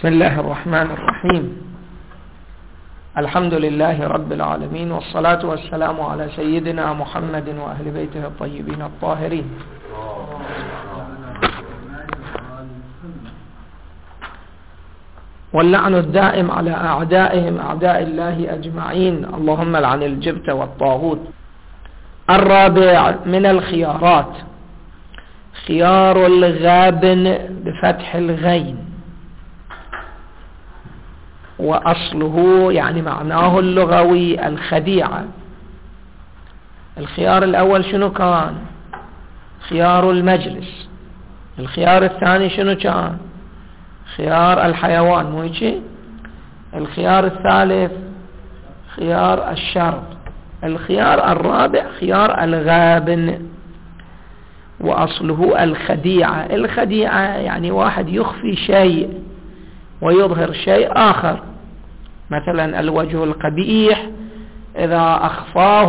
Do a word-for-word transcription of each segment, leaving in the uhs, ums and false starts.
بسم الله الرحمن الرحيم. الحمد لله رب العالمين، والصلاة والسلام على سيدنا محمد وأهل بيته الطيبين الطاهرين. واللعن الدائم على أعدائهم أعداء الله أجمعين، اللهم لعن الجبت والطاغوت. الرابع من الخيارات خيار الغابن بفتح الغين، وأصله يعني معناه اللغوي الخديعة. الخيار الأول شنو كان؟ خيار المجلس. الخيار الثاني شنو كان؟ خيار الحيوان، مو هيك؟ الخيار الثالث خيار الشرط. الخيار الرابع خيار الغابن، وأصله الخديعة. الخديعة يعني واحد يخفي شيء ويظهر شيء آخر، مثلا الوجه القبيح إذا أخفاه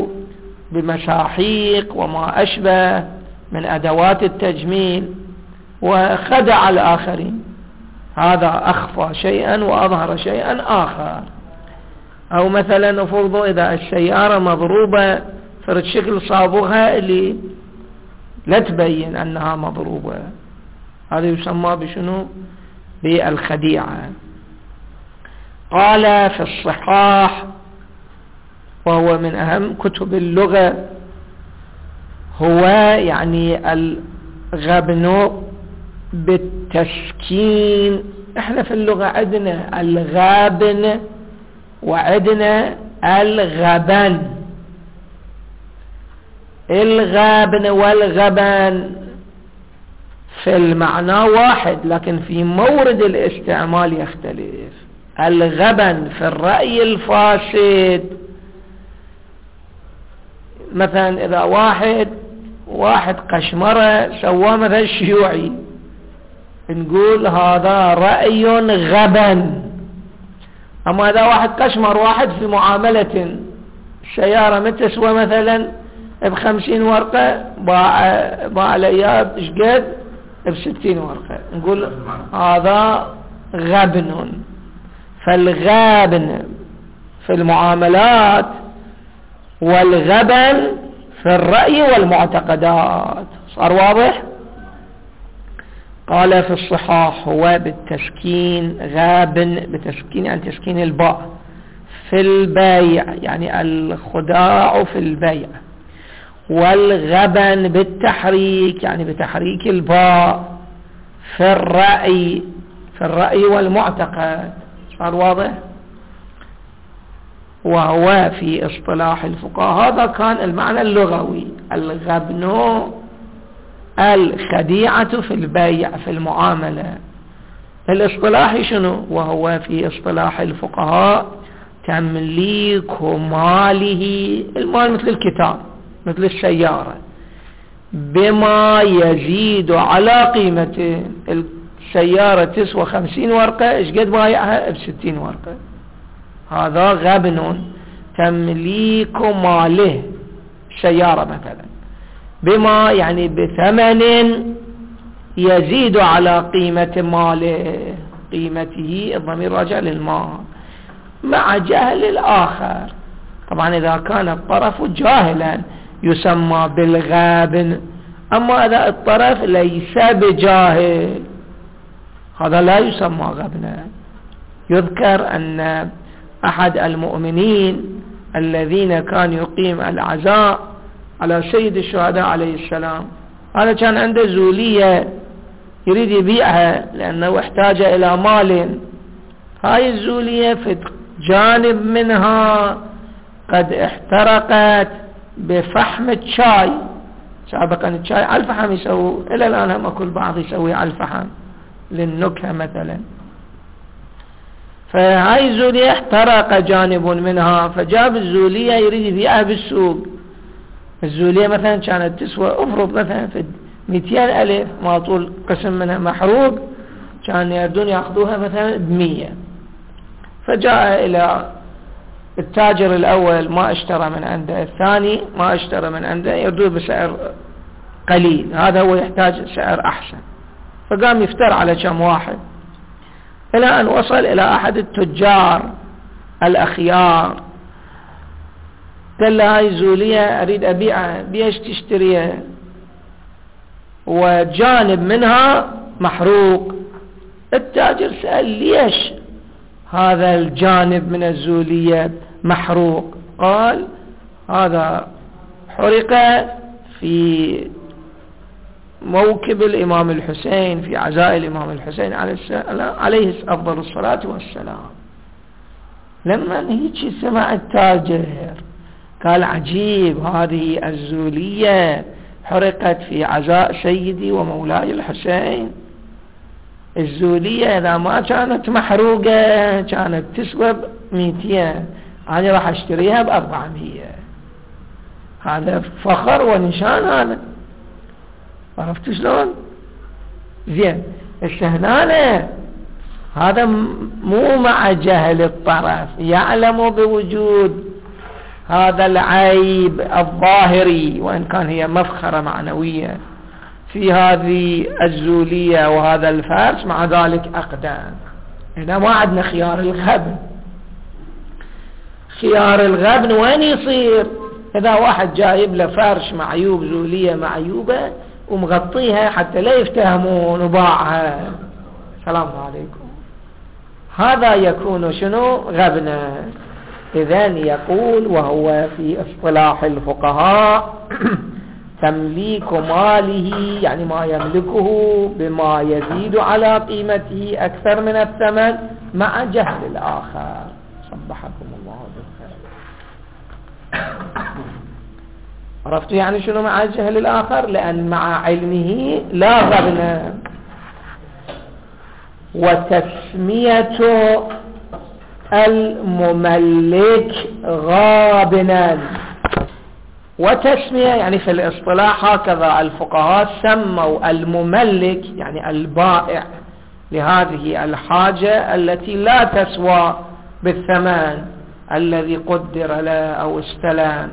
بمساحيق وما أشبه من أدوات التجميل وخدع الآخرين، هذا أخفى شيئا وأظهر شيئا آخر. أو مثلا نفرض إذا السيارة مضروبة فرد شكل صابغها اللي لا تبين أنها مضروبة، هذا يسمى بشنو؟ بالخديعة. قال في الصحاح، وهو من أهم كتب اللغة، هو يعني الغبن بالتسكين. احنا في اللغة عندنا الغابن وعندنا الغبن. الغابن والغبن في المعنى واحد، لكن في مورد الاستعمال يختلف. الغبن في الرأي الفاسد، مثلا إذا واحد واحد قشمرة سواه مثلا شيوعي، نقول هذا رأي غبن. أما إذا واحد قشمر واحد في معاملة، السيارة متسوى مثلا بخمسين ورقة، باع باع الأياب إشقد بستين ورقة، نقول هذا غبن. فالغابن في المعاملات والغبن في الرأي والمعتقدات. صار واضح؟ قال في الصحاح هو بالتسكين، غابن بتسكين يعني تسكين الباء، في البيع يعني الخداع في البيع. والغبن بالتحريك يعني بتحريك الباء في الرأي، في الرأي والمعتقد. صار واضح؟ وهو في اصطلاح الفقهاء هذا كان المعنى اللغوي، الغبن الخديعة في البيع في المعاملة. الاصطلاح شنو؟ وهو في اصطلاح الفقهاء تمليك ماله، المال مثل الكتاب مثل السيارة، بما يزيد على قيمته. السيارة تسوى خمسين ورقة، ايش قد بايعها؟ بستين ورقة. هذا غبن، تمليك ماله سيارة مثلا بما يعني بثمن يزيد على قيمة ماله، قيمته الضمير راجع للمال، مع جهل الآخر. طبعا إذا كان الطرف جاهلا يسمى بالغابن، أما إذا الطرف ليس بجاهل هذا لا يسمى غبنا. يذكر أن أحد المؤمنين الذين كان يقيم العزاء على سيد الشهداء عليه السلام، هذا كان عنده زولية يريد يبيعها لأنه احتاج إلى مال. هاي الزولية في جانب منها قد احترقت بفحم الشاي. سابقا الشاي على الفحم يسوي، إلى الآن هم أكل بعض يسوي على الفحم للنكهة مثلا. فهاي الزولية احترق جانب منها، فجاب الزولية يريد يبيعها بالسوق. الزولية مثلا كانت تسوى افرض مثلا في مئتين ألف، ما طول قسم منها محروق، كان يردون يأخذوها مثلا بمية. فجاء إلى التاجر الأول ما اشترى من عنده، الثاني ما اشترى من عنده، يردوه بسعر قليل، هذا هو يحتاج سعر أحسن. فقام يفتر على كم واحد، إلى أن وصل إلى أحد التجار الأخيار، قال له هاي زولية أريد أبيعها، بيش تشتريها؟ وجانب منها محروق. التاجر سأل ليش هذا الجانب من الزولية محروق؟ قال هذا حرق في موكب الإمام الحسين، في عزاء الإمام الحسين عليه أفضل الصلاة والسلام. لما هيك سمع التاجر قال عجيب، هذه الزولية حرقت في عزاء سيدي ومولاي الحسين. الزولية إذا ما كانت محروقة كانت تسوى مئتين، أنا راح أشتريها بأربعمية. هذا فخر ونشان هذا، عرفت شلون؟ زين الشهنانة هذا مو مع جهل الطرف، يعلم بوجود هذا العيب الظاهري، وإن كان هي مفخرة معنوية في هذه الزولية وهذا الفرش، مع ذلك أقدام. هنا ما عندنا خيار الغبن. خيار الغبن وين يصير؟ إذا واحد جايب له فرش معيوب، زولية معيوبة ومغطيها حتى لا يفتهمون وباعها، السلام عليكم، هذا يكون شنو؟ غبنا. إذن يقول وهو في اصطلاح الفقهاء تمليك ماله، يعني ما يملكه بما يزيد على قيمته أكثر من الثمن مع جهل الآخر. صبحكم الله بالخير. عرفتوا يعني شنو مع جهل الآخر؟ لأن مع علمه لا غبن. وتسمية المملك غابنا، وتسمية يعني في الاصطلاح هكذا الفقهاء سموا المملك يعني البائع لهذه الحاجة التي لا تسوى بالثمن الذي قدر له أو استلم،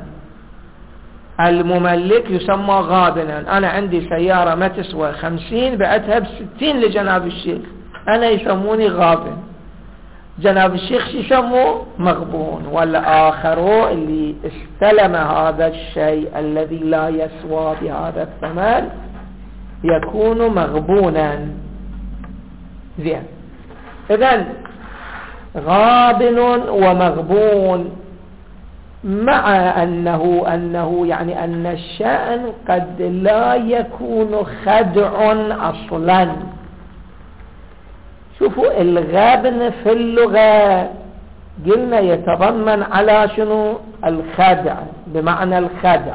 المملك يسمى غابنا. أنا عندي سيارة ما تسوى خمسين، بعتها بستين لجناب الشيخ، أنا يسموني غابن. جناب الشيخ يسموه مغبون. والآخر اللي استلم هذا الشيء الذي لا يسوى بهذا الثمن يكون مغبونا. زين، إذن غابن ومغبون، مع أنه أنه يعني أن الشأن قد لا يكون خدع أصلا. شوفوا الغبن في اللغة قلنا يتضمن على شنو؟ الخدع، بمعنى الخدع.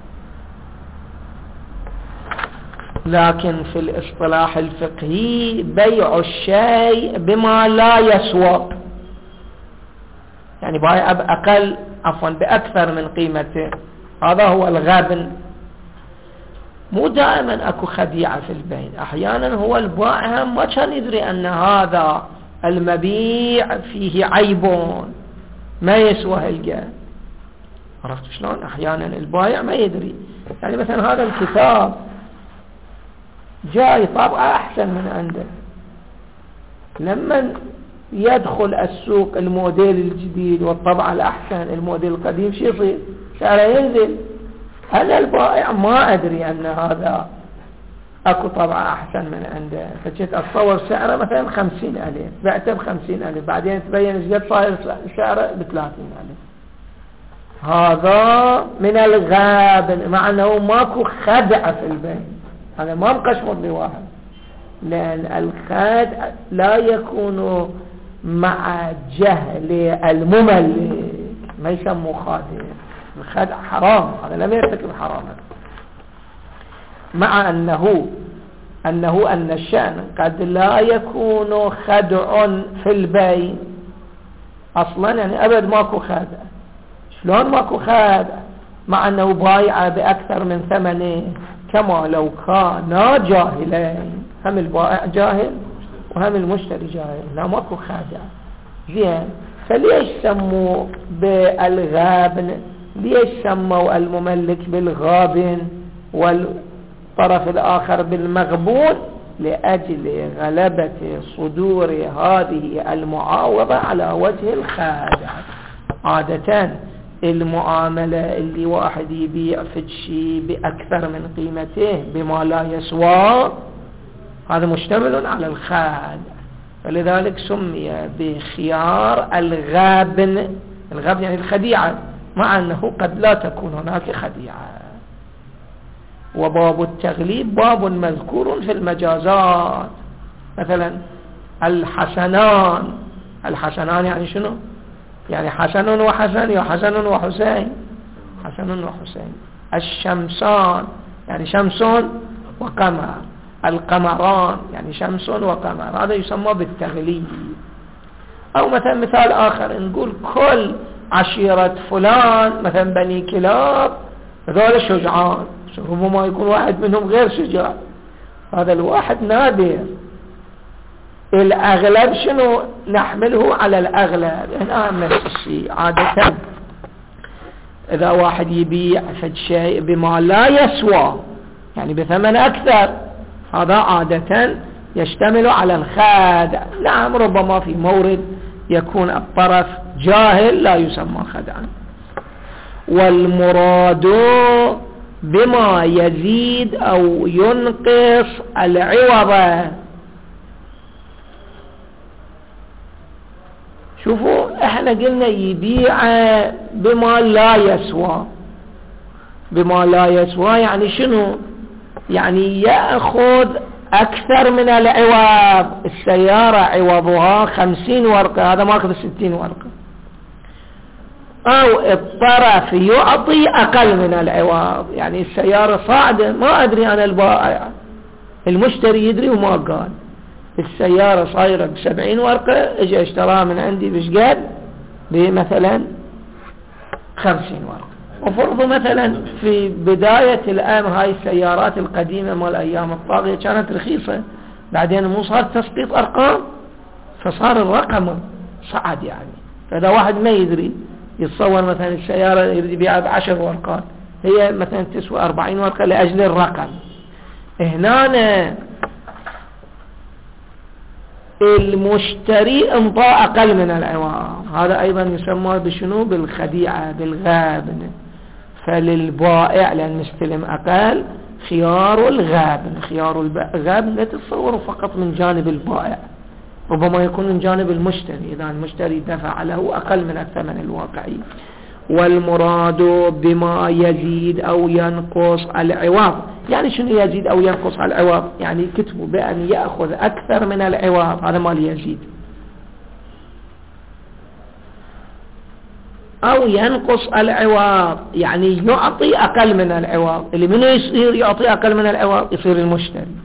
لكن في الاصطلاح الفقهي بيع الشيء بما لا يسوى، يعني بايع بأقل عفوا بأكثر من قيمته، هذا هو الغبن. مو دائما اكو خديعة في البيع، احيانا هو البائع ما كان يدري ان هذا المبيع فيه عيب ما يسوى هالقد. عرفت شلون؟ احيانا البائع ما يدري، يعني مثلا هذا الكتاب جاي طبعه احسن من عنده، لما يدخل السوق الموديل الجديد والطبعة الاحسن الموديل القديم شو يصير؟ سعره ينزل. أنا البائع ما أدري أن هذا أكو طبعة أحسن من عنده، فجيت أتصور سعره مثلا خمسين ألف، بعته بخمسين ألف، بعدين تبين إيش صاير سعره بثلاثين ألف. هذا من الغابن، مع أنه ماكو خدع في البيع. أنا ما مقشمر لواحد، لأن الخدع لا يكون مع جهل المملك، ما يسموه خادع. الخدع حرام، هذا لم يرتكب حراما. مع أنه أنه أن الشأن قد لا يكون خدع في البيع أصلا، يعني أبد ماكو خدع. شلون ماكو خدع؟ مع أنه بايع بأكثر من ثمنه، كما لو كانا جاهلين، هم البائع جاهل وهم المشتري جاهل، لا ماكو خدع. زين، فليش سموا بالغابن؟ ليش سموا المملك بالغابن والطرف الآخر بالمغبون؟ لأجل غلبة صدور هذه المعاوضة على وجه الخادع. عادة المعاملة اللي واحد يبيع في شيء بأكثر من قيمته بما لا يسوى هذا مشتمل على الخادع، فلذلك سمي بخيار الغابن. الغابن يعني الخديعة، مع أنه قد لا تكون هناك خديعة. وباب التغليب باب مذكور في المجازات، مثلا الحسنان. الحسنان يعني شنو؟ يعني حسن وحسن يا حسن وحسين، حسن وحسين. الشمسان يعني شمس وقمر. القمران يعني شمس وقمر، هذا يسمى بالتغليب. أو مثلا مثال آخر نقول كل عشيرة فلان مثلا بني كلاب هذول شجعان، ربما يكون واحد منهم غير شجاع، هذا الواحد نادر. الأغلب شنو نحمله على الأغلب، هنا نفس الشيء. عادة إذا واحد يبيع فد شيء بما لا يسوى يعني بثمن أكثر، هذا عادة يشتمل على الخادع. نعم ربما في مورد يكون الطرف جاهل لا يسمى خدعا. والمراد بما يزيد أو ينقص العوض. شوفوا احنا قلنا يبيع بما لا يسوى. بما لا يسوى يعني شنو؟ يعني يأخذ أكثر من العوض. السيارة عوضها خمسين ورقة، هذا ما أخذ ستين ورقة. أو الطرف يعطي أقل من العوض، يعني السيارة صاعدة ما أدري أنا البائع، المشتري يدري وما قال. السيارة صايرة بسبعين ورقة، اجي اشتراها من عندي بشقد بمثلا خمسين ورقة. وفرضوا مثلا في بداية الأيام هاي السيارات القديمة مال الأيام الطاغية كانت رخيصة، بعدين مو صار تسقيط أرقام فصار الرقم صعد يعني. فإذا واحد ما يدري يتصور مثلا السيارة يريد يبيعها بعشر ورقات، هي مثلا تسوى أربعين ورقة لأجل الرقم. هنا المشتري انطاء أقل من العوض، هذا أيضا يسمى بشنو؟ بالخديعة، بالغابن. فللبائع لأن مستلم أقل خيار الغابن. خيار الغابن لا تتصور فقط من جانب البائع، ربما يكون من جانب المشتري إذا المشتري دفع له أقل من الثمن الواقعي. والمراد بما يزيد أو ينقص العوض، يعني شنو يزيد أو ينقص العوض؟ يعني كتبوا بأن يأخذ أكثر من العوض، هذا ما يزيد. أو ينقص العوض يعني يعطي أقل من العوض. اللي منه يصير يعطي أقل من العوض؟ يصير المشتري.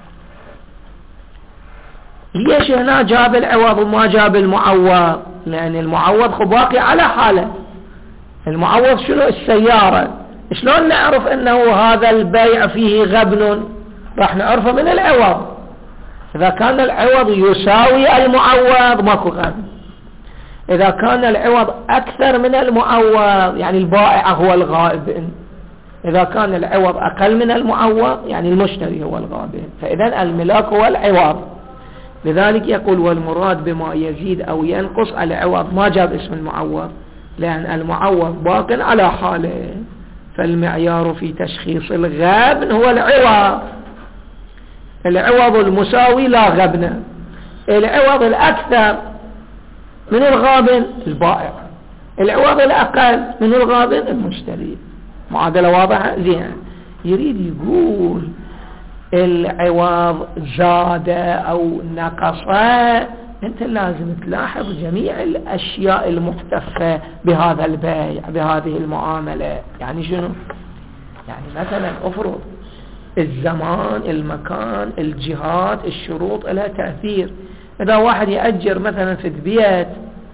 ليش هنا جاب العوض وما جاب المعوض؟ لأن المعوض خباقي على حاله. المعوض شنو؟ السيارة. شلون نعرف انه هذا البيع فيه غبن؟ راح نعرفه من العوض. اذا كان العوض يساوي المعوض ماكو غبن. اذا كان العوض اكثر من المعوض يعني البائع هو الغائب. اذا كان العوض اقل من المعوض يعني المشتري هو الغائب. فاذا الملاك هو العوض. لذلك يقول والمراد بما يزيد او ينقص العوض، ما جاب اسم المعوض لأن المعوض باق على حاله. فالمعيار في تشخيص الغابن هو العوض. العوض المساوي لا غبن. العوض الأكثر من الغابن البائع، العوض الأقل من الغابن المشتري. معادلة واضحة؟ زين. يريد يقول العوض زاد أو نقص، أنت لازم تلاحظ جميع الأشياء المحتفة بهذا البيع بهذه المعاملة. يعني شنو؟ يعني مثلا أفرض الزمان، المكان، الجهات، الشروط لها تأثير. إذا واحد يأجر مثلا في البيت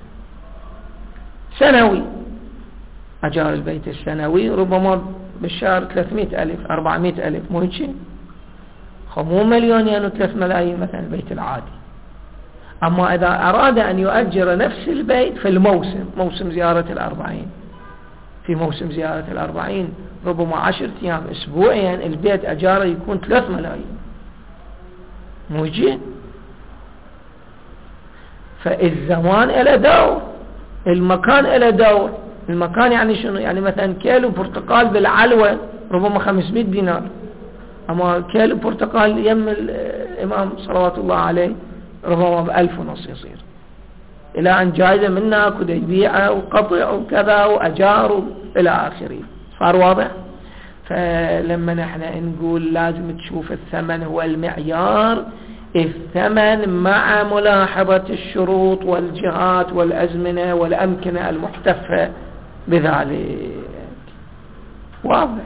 سنوي، أجار البيت السنوي ربما بالشهر ثلاثمائة ألف أربعمائة ألف، مو هيك؟ مو مليون يعني ثلاث ملايين مثلا البيت العادي. أما إذا أراد أن يؤجر نفس البيت في الموسم، موسم زيارة الأربعين، في موسم زيارة الأربعين ربما عشرة أيام أسبوعيا البيت أجاره يكون ثلاث ملايين. موجود. فالزمان له دور، المكان له دور. المكان يعني شنو؟ يعني مثلا كيلو برتقال بالعلوة ربما خمسمائة دينار، أما كيلو برتقال يم الإمام صلوات الله عليه ربما بألف ونص يصير، إلى أن جايزة منا كده يبيعه وقطع وكذا وأجار إلى آخره. صار واضح؟ فلما نحن نقول لازم تشوف الثمن هو المعيار، الثمن مع ملاحظة الشروط والجهات والأزمنة والأمكنة المحتفة بذلك. واضح؟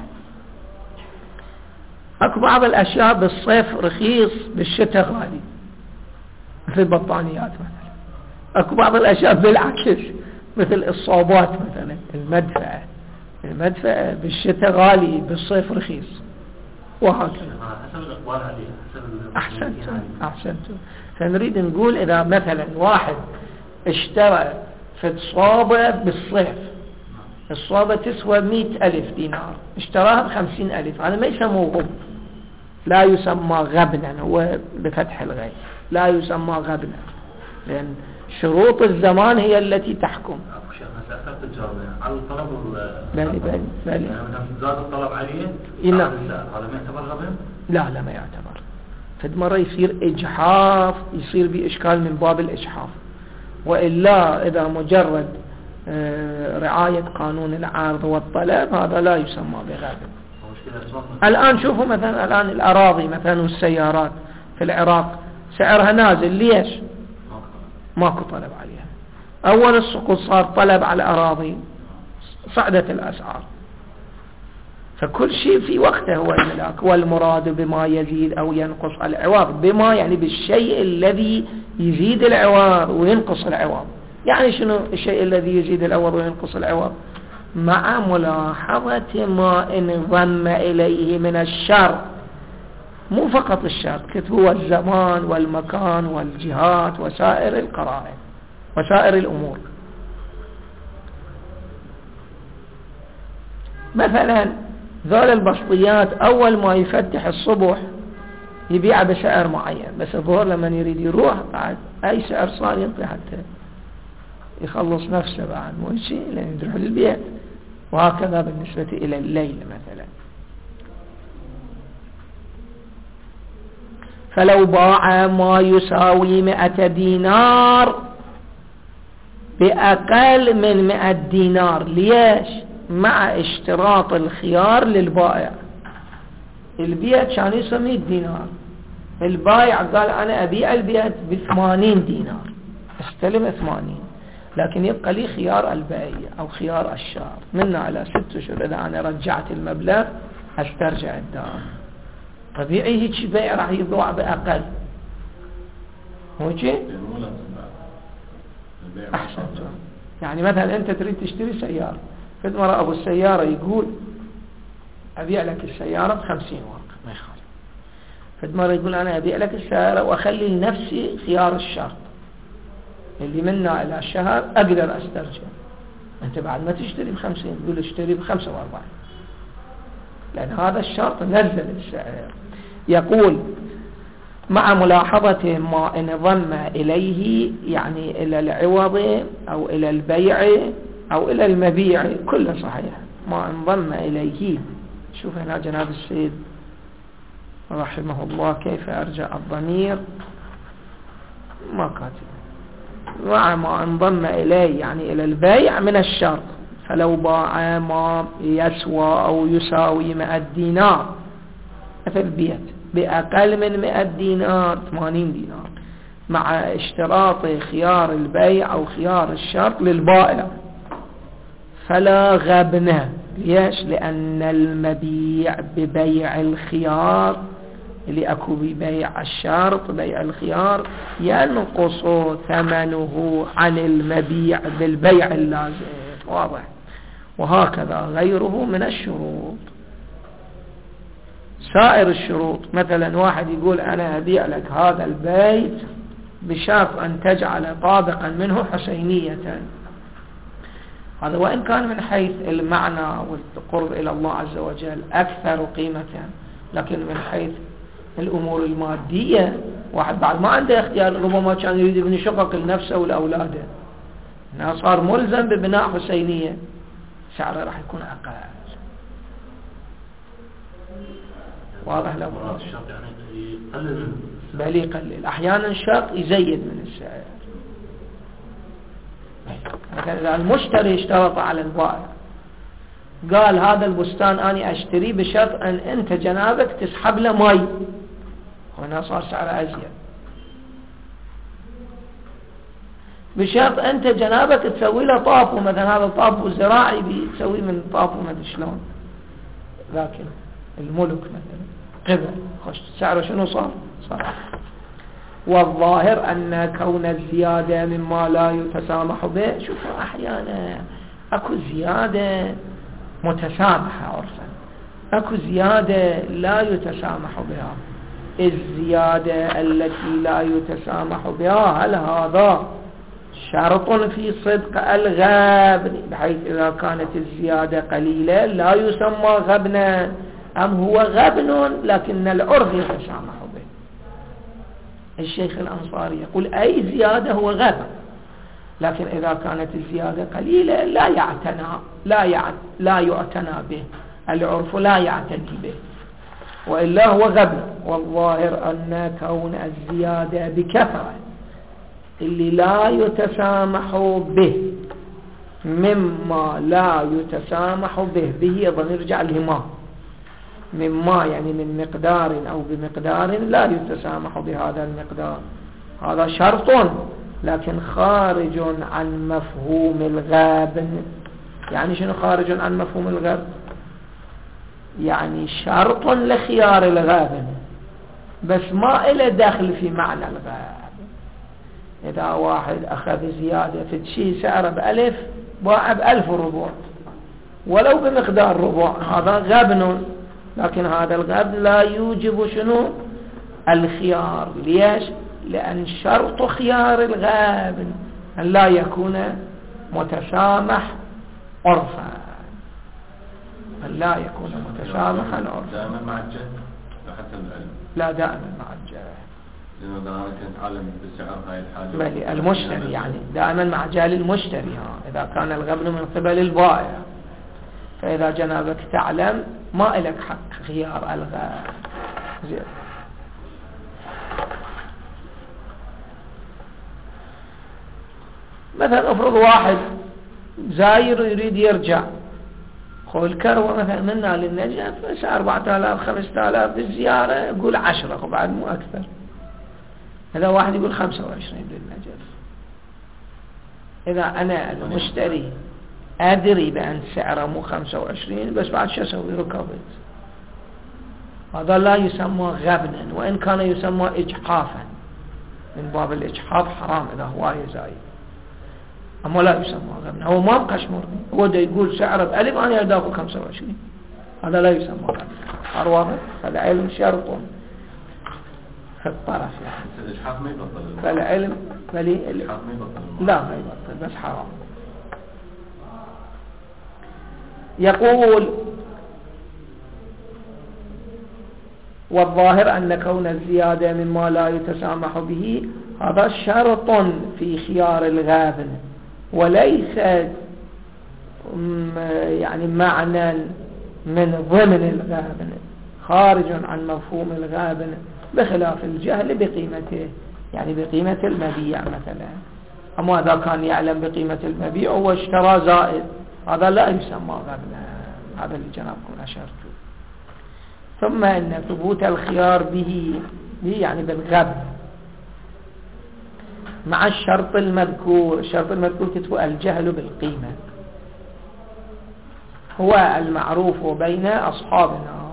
اكو بعض الاشياء بالصيف رخيص بالشتاء غالي، مثل البطانيات مثلا. اكو بعض الاشياء بالعكس، مثل الصوبات مثلا، المدفأة المدفأة بالشتاء غالي بالصيف رخيص، وهكذا. حسب الاقبال عليه، حسب احسنتم احسنتم. فنريد نقول اذا مثلا واحد اشترى في صوبة بالصيف، الصوبة تسوى مئة ألف دينار، اشتراها بخمسين ألف، هذا ما يسموه غب، لا يسمى غبنا، هو بفتح الغين، لا يسمى غبنا، لأن شروط الزمان هي التي تحكم. أبو شيخ هسه أخذت الجواب على الطلب بلي بلي بلي يعني زاد الطلب عليه لا. هذا ما يعتبر غبن؟ لا لا ما يعتبر. فد مرة يصير إجحاف، يصير بإشكال من باب الإجحاف، وإلا إذا مجرد رعاية قانون العرض والطلب هذا لا يسمى بغابن. الآن شوفوا مثلا الآن الأراضي مثلا والسيارات في العراق سعرها نازل، ليش؟ ماكو طلب عليها. أول السقوط صار طلب على الأراضي، صعدت الأسعار. فكل شيء في وقته هو الملاك، والمراد بما يزيد أو ينقص العوض، بما يعني بالشيء الذي يزيد العوض وينقص العوض. يعني شنو الشيء الذي يزيد العوض وينقص العوض؟ مع ملاحظة ما انضم إليه من الشر، مو فقط الشر، هو الزمان والمكان والجهات وسائر القرائن وسائر الأمور. مثلا ذول البسطيات أول ما يفتح الصبح يبيع بسعر معين، بس الظهر لما يريد يروح بعد أي سعر صار ينطي حتى يخلص نفسه بعد، مو شيء لأن يروح للبيت. وهكذا بالنسبة إلى الليل مثلا. فلو باع ما يساوي مئة دينار بأقل من مئة دينار، ليش؟ مع اشتراط الخيار للبائع. البيت كان يسوي مئة دينار، البائع قال أنا أبيع البيت بثمانين دينار، استلم ثمانين، لكن يبقى لي خيار البيع أو خيار الشهر، منا على ست أشهر إذا أنا رجعت المبلغ أسترجع الدار. طبيعي هيك بيع راح يضوع بأقل، هو شيء أحسن. يعني مثلا أنت تريد تشتري سيارة، فد مرة أبو السيارة يقول أبيع لك السيارة بخمسين ورقة، ما يخالف. فد مرة يقول أنا أبيع لك السيارة وأخلي لنفسي خيار الشهر، اللي منا إلى شهر أقدر أسترجع. أنت بعد ما تشتري بخمسين تقول اشتري بخمسة واربعين، لأن هذا الشرط نزل السعر. يقول مع ملاحظة ما انضم إليه، يعني إلى العوض أو إلى البيع أو إلى المبيع، كله صحيح. ما انضم إليه. شوف هنا جناب السيد رحمه الله كيف أرجع الضمير، ما كاتب. مع ما انضم إليه يعني إلى البيع من الشرط. فلو باع ما يسوى أو يساوي مئة دينار في البيت بأقل من مئة دينار، ثمانين دينار، مع اشتراط خيار البيع أو خيار الشرط للبائع، فلا غبنة. ليش؟ لأن المبيع ببيع الخيار اللي أكو ببيع الشرط، بيع الخيار، ينقص ثمنه عن المبيع بالبيع اللازم. واضح؟ وهكذا غيره من الشروط. سائر الشروط، مثلا واحد يقول أنا أبيع لك هذا البيت بشرط أن تجعل طابقا منه حسينية، هذا وإن كان من حيث المعنى والقرب إلى الله عز وجل أكثر قيمة، لكن من حيث الأمور المادية واحد بعد ما عنده اختيار، ربما كان يريد يبني شقق لنفسه ولأولاده، هنا صار ملزم ببناء حسينية، سعره راح يكون أقل. واضح له؟ الشرط يعني يقلل، بل يقلل، أحيانا الشرط يزيد من السعر. مثلا إذا المشتري اشترط على البائع قال هذا البستان أنا أشتري بشرط أن أنت جنابك تسحب له ماء، هنا صار سعره أزيد. بشرط أنت جنابك تسوي له طاف، مثلا هذا طاف زراعي بيسوي من طاف وما شلون، لكن الملك مثلا قبل خش سعره شنو صار؟ صار. والظاهر أن كون الزيادة مما لا يتسامح به، شوفوا أحيانا أكو زيادة متسامحة عرفا، أكو زيادة لا يتسامح بها. الزيادة التي لا يتسامح بها هل هذا شرط في صدق الغبن، بحيث إذا كانت الزيادة قليلة لا يسمى غبنا، أم هو غبن لكن العرف يتسامح به؟ الشيخ الأنصاري يقول أي زيادة هو غبن، لكن إذا كانت الزيادة قليلة لا يعتنى لا يعت لا يعتنى به، العرف لا يعتني به، وإلا هو غبن. والظاهر أن كون الزيادة بكثرة اللي لا يتسامح به مما لا يتسامح به، به يظن يرجع لهما، مما يعني من مقدار أو بمقدار لا يتسامح بهذا المقدار، هذا شرط لكن خارج عن مفهوم الغبن. يعني شنو خارج عن مفهوم الغبن؟ يعني شرط لخيار الغابن بس ما إله دخل في معنى الغابن. إذا واحد أخذ زيادة في شيء سعره بألف باع بألف ربع ولو بمقدار ربع، هذا غبن، لكن هذا الغبن لا يوجب شنو؟ الخيار. ليش؟ لأن شرط خيار الغابن أن لا يكون متسامح عرفا، أن لا يكون متسامحا عرفا. دائما مع الجهل حتى العلم؟ لا، دائما مع الجهل، لأنه إذا أنا كنت عالم بسعر هاي الحاجة بل المشتري يعني دائما مع جهل المشتري. ها إذا كان الغبن من قبل البائع، فإذا جنابك تعلم ما إلك حق خيار الغبن. زين. مثلا افرض واحد زاير يريد يرجع، خو الكروة مثلا منا للنجف بس أربعة آلاف خمسة آلاف بالزيارة، يقول عشرة وبعد مو أكثر. هذا واحد يقول خمسة وعشرين للنجف. إذا أنا المشتري أدري بأن سعره مو خمسة وعشرين بس بعد شو أسوي؟ ركبت. هذا لا يسمى غبنا، وإن كان يسمى إجحافا، من باب الإجحاف حرام إذا هو زايد، أما لا يسمى غبنا. هو ما بقشمرني، هو دا يقول سعره بألف أنا يداخل خمسة وعشرين، هذا لا يسمى غبنا. واضح؟ فالعلم شرط في الطرف يعني. الإجحاف ما يبطل. فالعلم فلي الإجحاف ما يبطل. لا ما يبطل بس حرام. يقول والظاهر أن كون الزيادة مما لا يتسامح به هذا شرط في خيار الغابن، وليس يعني معنى من ضمن الغابن، خارج عن مفهوم الغابن، بخلاف الجهل بقيمته، يعني بقيمة المبيع مثلا. أما إذا كان يعلم بقيمة المبيع واشترى زائد، هذا لا يسمى غبنا. هذا اللي جنابكم أشرته. ثم إن ثبوت الخيار به, به يعني بالغبن مع الشرط المذكور. الشرط المذكور كتبه الجهل بالقيمة، هو المعروف بين أصحابنا.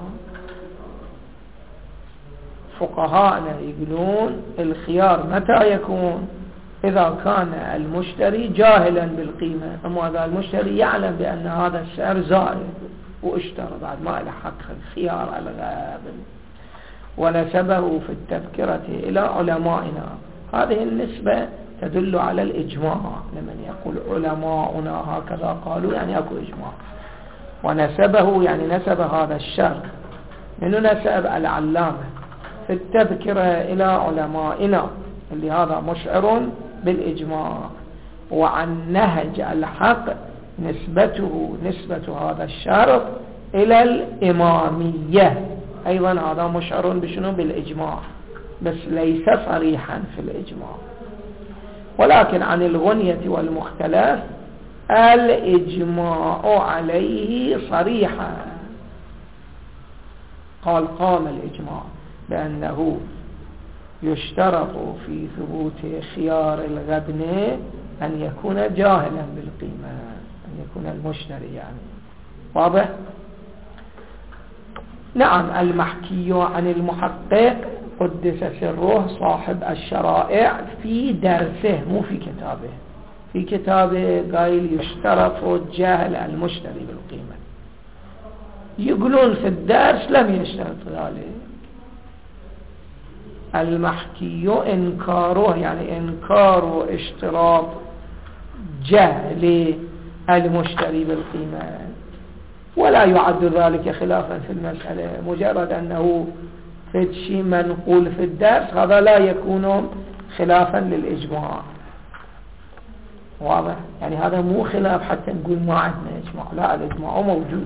فقهاءنا يقولون الخيار متى يكون؟ إذا كان المشتري جاهلا بالقيمة، أما إذا المشتري يعلم بأن هذا السعر زائد واشترى، بعد ما له حق الخيار الغابن. ونسبه في التذكرة إلى علمائنا. هذه النسبة تدل على الإجماع، لمن يقول علماؤنا هكذا قالوا يعني أكو إجماع. ونسبه يعني نسب هذا الشرط، منه نسب العلامة في التذكرة إلى علمائنا اللي هذا مشعر بالإجماع، وعن نهج الحق نسبته نسبة هذا الشرط إلى الإمامية أيضا هذا مشعر بشنو؟ بالإجماع، بس ليس صريحا في الإجماع. ولكن عن الغنية والمختلف الإجماع عليه صريحا، قال قام الإجماع بأنه يشترط في ثبوت خيار الغبن أن يكون جاهلا بالقيمة، أن يكون المشتري يعني. واضح؟ نعم. المحكي عن المحقق قدس سره صاحب الشرائع في درسه مو في كتابه، في كتابه قايل يشترط جهل المشتري بالقيمة، يقولون في الدرس لم يشترط ذلك. المحكي إنكاره يعني إنكار اشتراط جهل المشتري بالقيمة، ولا يعد ذلك خلافا في المسألة، مجرد أنه في شيء منقول في الدرس هذا لا يكون خلافا للإجماع. واضح؟ يعني هذا مو خلاف حتى نقول ما عندنا إجماع، لا، الإجماع موجود.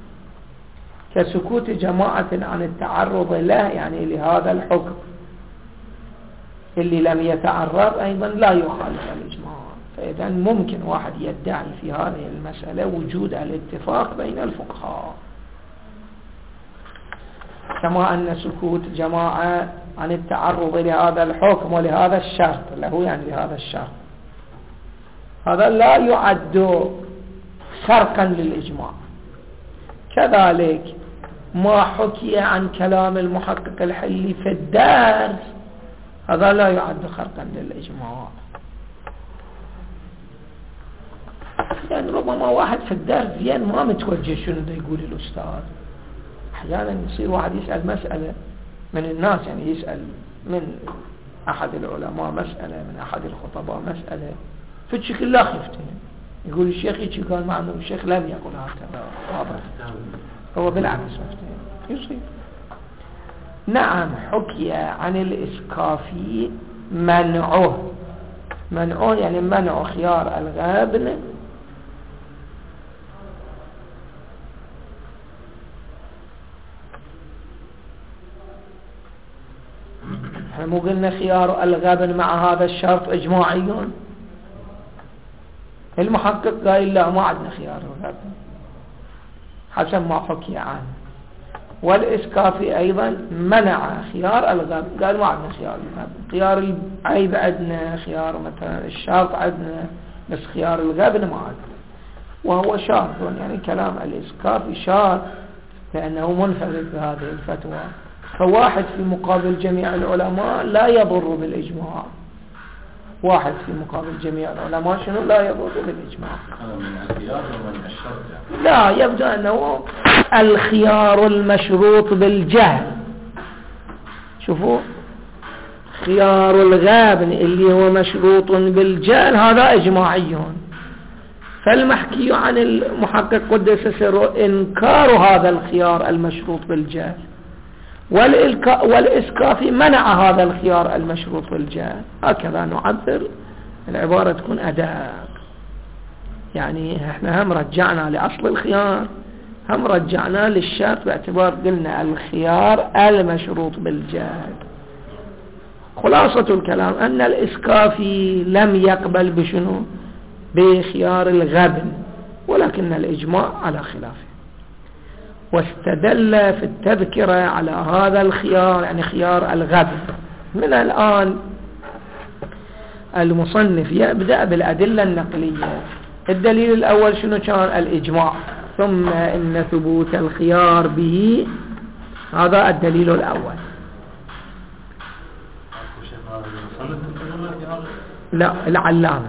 كسكوت جماعة عن التعرض له يعني لهذا الحكم اللي لم يتعرض أيضا لا يخالف الإجماع. فإذا ممكن واحد يدعي في هذه المسألة وجود الاتفاق بين الفقهاء، كما أن سكوت جماعة عن التعرض لهذا الحكم ولهذا الشرط له يعني لهذا الشرط هذا لا يعد خرقا للإجماع. كذلك ما حكي عن كلام المحقق الحلي في الدرس هذا لا يعد خرقا للإجماع. يعني ربما واحد في الدرس زين ما متوجه شنو دا يقول الأستاذ، أحيانا يصير واحد يسأل مسألة من الناس، يعني يسأل من أحد العلماء مسألة، من أحد الخطباء مسألة، فالشيخ لا خفتين يقول الشيخ يجي قال مع أنه الشيخ لم يقول هكذا، واضح هو بالعكس خفتين يصير. نعم. حكي عن الإسكافي منعه، منعه يعني منع خيار الغابن احنا مو قلنا خيار الغبن مع هذا الشرط اجماعيون؟ المحقق قال لا ما عندنا خيار الغبن حسب ما حكي عنه، والإسكافي أيضا منع خيار الغبن، قال ما عندنا خيار الغبن، خيار العيب عندنا، خيار مثلا الشرط عندنا، بس خيار الغبن ما عندنا، وهو شاذ. يعني كلام الإسكافي شاذ لأنه منفرد بهذه الفتوى، فواحد في مقابل جميع العلماء لا يضر بالإجماع، واحد في مقابل جميع العلماء شنو لا يضر بالإجماع. لا، يبدو أنه الخيار المشروط بالجهل. شوفوا خيار الغابن اللي هو مشروط بالجهل هذا إجماعيون، فالمحكي عن المحقق قدس سره إنكار هذا الخيار المشروط بالجهل، والإسكافي منع هذا الخيار المشروط بالجهل. هكذا نعبر، العبارة تكون أداء، يعني احنا هم رجعنا لأصل الخيار، هم رجعنا للشرط باعتبار قلنا الخيار المشروط بالجهل. خلاصة الكلام أن الإسكافي لم يقبل بشنو؟ بخيار الغبن، ولكن الإجماع على خلافه، واستدل في التذكرة على هذا الخيار يعني خيار الغبن. من الآن المصنف يبدأ بالأدلة النقلية. الدليل الأول شنو كان؟ الإجماع، ثم إن ثبوت الخيار به، هذا الدليل الأول. لا، العلامة.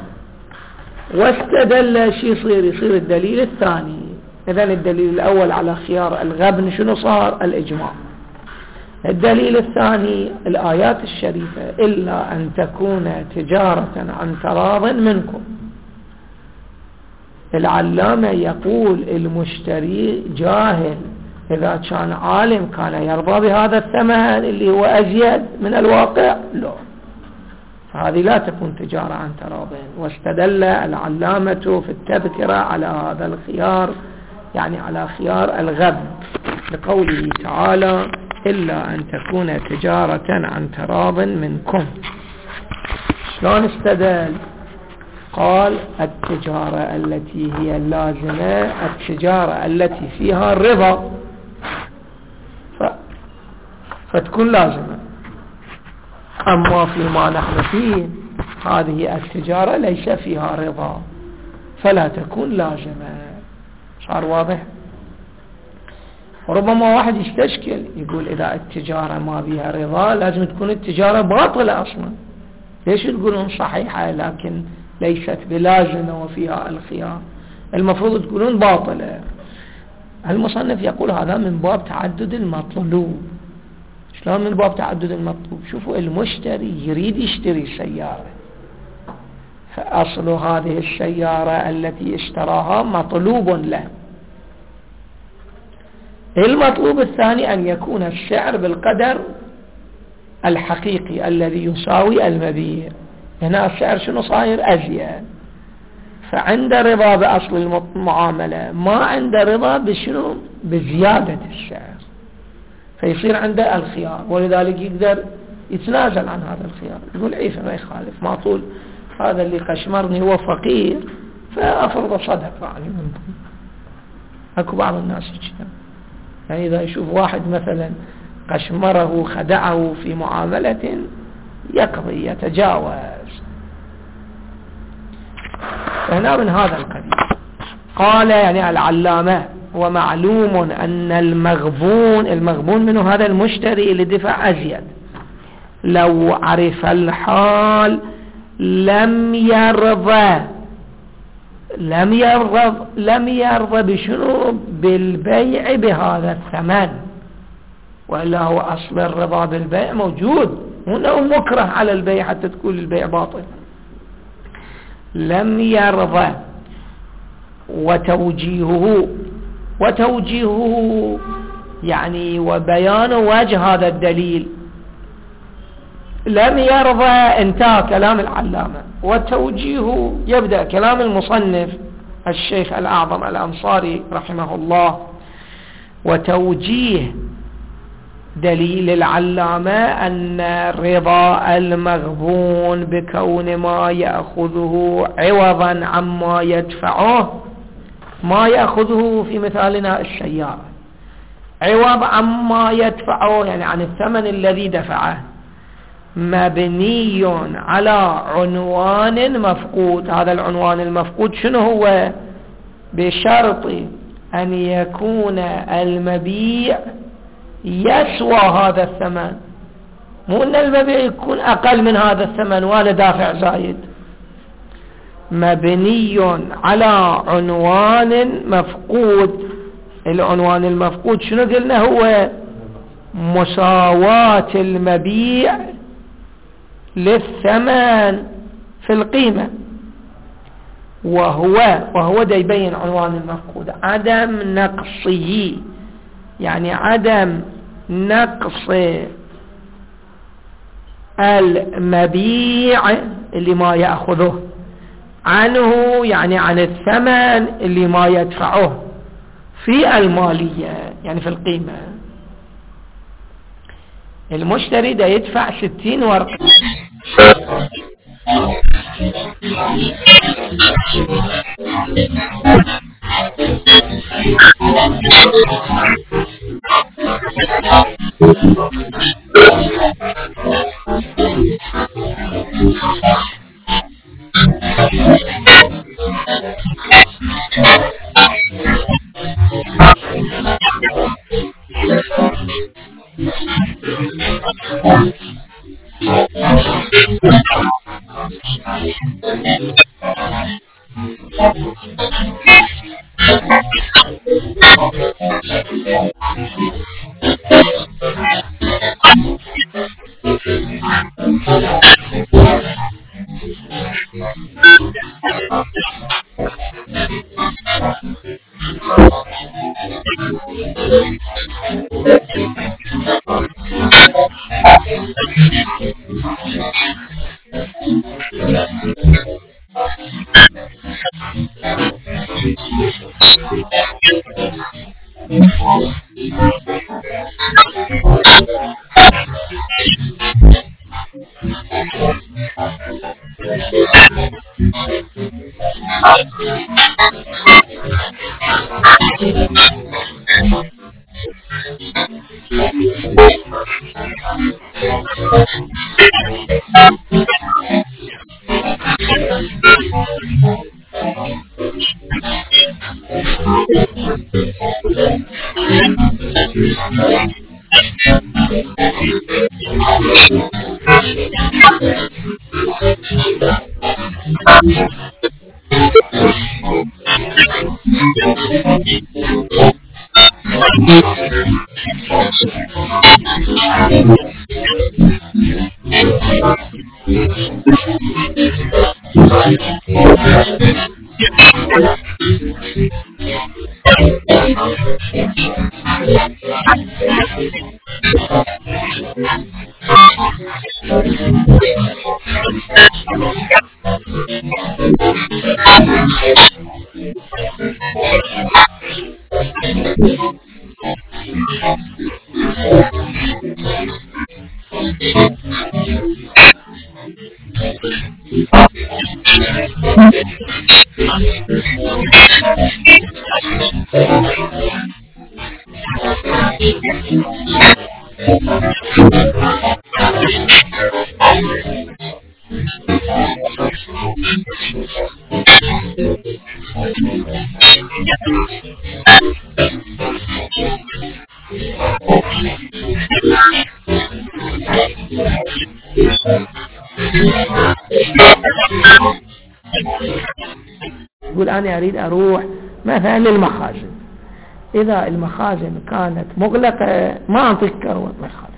واستدل شيء يصير يصير الدليل الثاني. إذن الدليل الأول على خيار الغبن شنو صار؟ الإجماع. الدليل الثاني الآيات الشريفة إلا أن تكون تجارة عن تراض منكم. العلامة يقول المشتري جاهل إذا كان عالم كان يرضى بهذا الثمن اللي هو أزيد من الواقع لا، فهذه لا تكون تجارة عن تراض. واستدل العلامة في التذكرة على هذا الخيار، يعني على خيار الغب، لقوله تعالى إلا أن تكون تجارة عن تراض منكم. شلون استدل؟ قال التجارة التي هي اللازمة التجارة التي فيها الرضا ف... فتكون لازمة. أما فيما نحن فيه هذه التجارة ليس فيها رضا فلا تكون لازمة. صار واضح؟ وربما واحد يستشكل يقول إذا التجارة ما بها رضا لازم تكون التجارة باطلة أصلا، ليش تقولون صحيحة لكن ليست بلازمة وفيها الخيار؟ المفروض تقولون باطلة. المصنف يقول هذا من باب تعدد المطلوب. شلون من باب تعدد المطلوب؟ شوفوا المشتري يريد يشتري سيارة، فأصل هذه السيارة التي اشتراها مطلوب له. المطلوب الثاني أن يكون السعر بالقدر الحقيقي الذي يساوي المبيع. هنا السعر شنو صاير؟ أزيد، فعند رضا بأصل المعاملة، ما عند رضا بشنو؟ بزيادة السعر، فيصير عنده الخيار، ولذلك يقدر يتنازل عن هذا الخيار، يقول عيف ما يخالف، ما طول هذا اللي قشمرني هو فقير فأفرض صدق يعني منكم. أكو بعض الناس كذا، يعني إذا يشوف واحد مثلا قشمره خدعه في معاملة يقضي يتجاوز. فهنا من هذا القبيل قال يعني العلامة ومعلوم أن المغبون المغبون منه هذا المشتري اللي دفع أزيد لو عرف الحال لم يرضى لم يرضى لم يرضى بشنو؟ بالبيع بهذا الثمن. وإلا هو أصل الرضا بالبيع موجود، هنا مكره على البيع حتى تقول البيع باطل. لم يرضى. وتوجيهه وتوجيهه يعني وبيان وجه هذا الدليل. لم يرضى انتهى كلام العلامة، وتوجيهه يبدأ كلام المصنف الشيخ الأعظم الأنصاري رحمه الله. وتوجيه دليل العلامة أن رضا المغبون بكون ما يأخذه عوضا عما يدفعه، ما يأخذه في مثالنا السيارة عوض عما يدفعه يعني عن الثمن الذي دفعه، مبني على عنوان مفقود. هذا العنوان المفقود شنو هو؟ بشرط أن يكون المبيع يسوى هذا الثمن، مو أن المبيع يكون أقل من هذا الثمن ولا دافع زايد. مبني على عنوان مفقود. العنوان المفقود شنو قلنا؟ هو مساواة المبيع للثمن في القيمة، وهو وهو ده يبين عنوان المفقود عدم نقصه، يعني عدم نقص المبيع اللي ما يأخذه عنه، يعني عن الثمن اللي ما يدفعه في المالية يعني في القيمة. المشتري ده يدفع ستين ورقة يقول أنا أريد أروح مثلا للمخازن، إذا المخازن كانت مغلقة ما أعطيك كروة ما يخالف،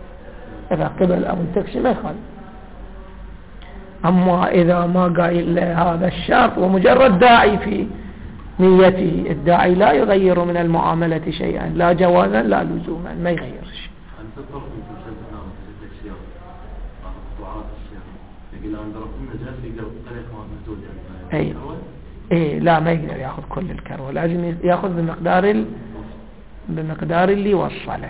إذا قبل أو التكسي ما يخالف. أما إذا ما قايل هذا الشرط ومجرد داعي في نيته، الداعي لا يغير من المعاملة شيئا، لا جوازا لا لزوما، ما يغير شيء. أي إيه لا ما يقدر يأخذ كل الكروة، لازم يأخذ بمقدار ال... بمقدار اللي وصله.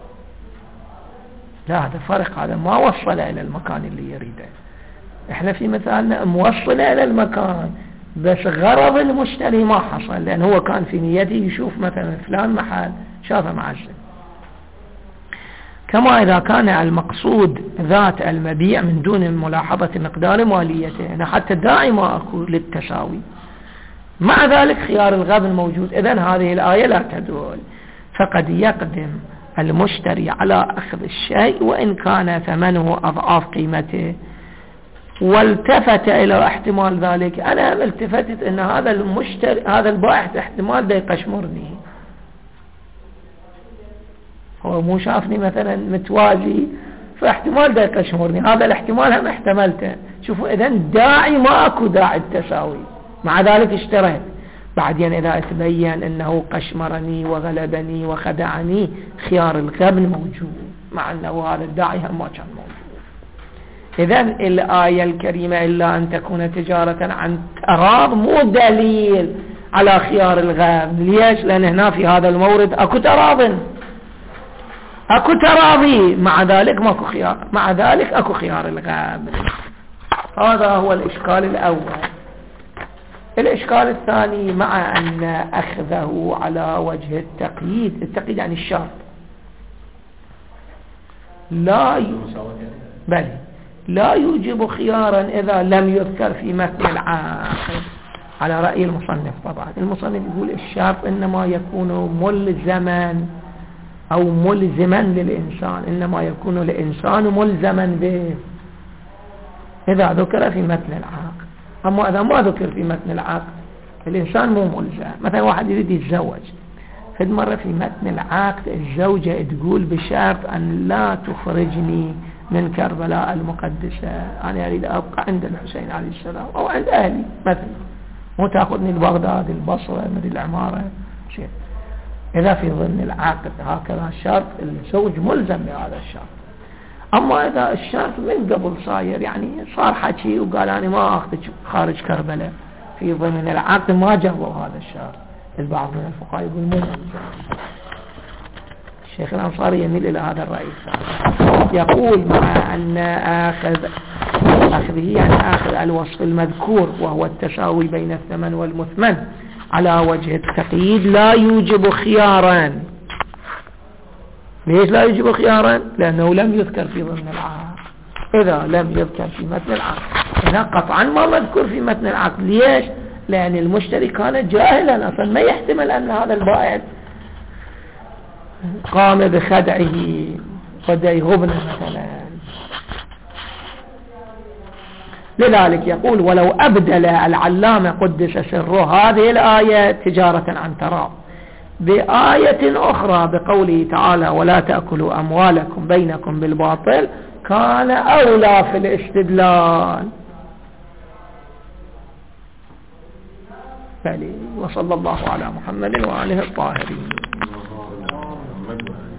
لا هذا فرق، هذا ما وصله إلى المكان اللي يريده. إحنا في مثالنا موصله إلى المكان بس غرض المشتري ما حصل، لأن هو كان في نيته يشوف مثلا فلان محل شافه معزل. كما إذا كان المقصود ذات المبيع من دون ملاحظة مقدار ماليته، أنا حتى الداعي ما أقول للتساوي، مع ذلك خيار الغبن موجود. إذن هذه الآية لا تدل، فقد يقدم المشتري على أخذ الشيء وإن كان ثمنه أضعاف قيمته، والتفت إلى احتمال ذلك. أنا التفتت أن هذا المشتري هذا البائع احتمال ده يقشمرني، هو مو شافني مثلا متوازي فاحتمال ده يقشمرني، هذا الاحتمال هم احتملته. شوفوا إذن داعي ما أكو داعي التساوي، مع ذلك اشتريت. بعدين إذا تبين أنه قشمرني وغلبني وخدعني، خيار الغبن موجود، مع أنه هذا الداعي هم ما كان موجود. إذن الآية الكريمة إلا أن تكون تجارة عن تراض مو دليل على خيار الغبن. ليش؟ لأن هنا في هذا المورد أكو تراض، أكو تراضي، مع ذلك ماكو خيار، مع ذلك أكو خيار الغبن. هذا هو الإشكال الأول. الإشكال الثاني، مع أن أخذه على وجه التقييد، التقييد يعني الشرط، لا ي... بل لا يوجب خيارا إذا لم يذكر في متن العقد، على رأي المصنف. طبعا المصنف يقول الشرط إنما يكون ملزما أو ملزما للإنسان، إنما يكون الإنسان ملزما به إذا ذكر في متن العقد. أما إذا ما ذكر في متن العقد الإنسان مو ملزم. مثلا واحد يريد يتزوج، فد مرة في متن العقد الزوجة تقول بشرط أن لا تخرجني من كربلاء المقدسة، أنا أريد أبقى عند الحسين عليه السلام أو عند أهلي مثلا، مو تأخذني لبغداد البصرة من العمارة شيء. إذا في ضمن العقد هكذا الشرط الزوج ملزم بهذا الشرط. أما إذا الشرط من قبل صاير يعني صار حكي وقال أنا ما أخذك خارج كربلاء في ضمن العقد ما جربوا هذا الشرط، البعض من الفقهاء يقول مو ملزم. الشيخ الأنصاري يميل إلى هذا الرأي الثاني، يقول مع أن آخذ أخذه يعني آخذ الوصف المذكور وهو التساوي بين الثمن والمثمن على وجه التقييد لا يوجب خيارا. ليش لا يوجب خيارا؟ لأنه لم يذكر في ضمن العقد. إذا لم يذكر في متن العقد هنا قطعا ما مذكور في متن العقد. ليش؟ لأن المشتري كان جاهلا أصلا، ما يحتمل أن هذا البائع قام بخدعه قد يغبن مثلا. لذلك يقول ولو أبدل العلامة قدس سره هذه الآية تجارة عن تراض بآية أخرى بقوله تعالى ولا تأكلوا أموالكم بينكم بالباطل كان أولى في الاستدلال. بلي. وصلى الله على محمد وآله الطاهرين.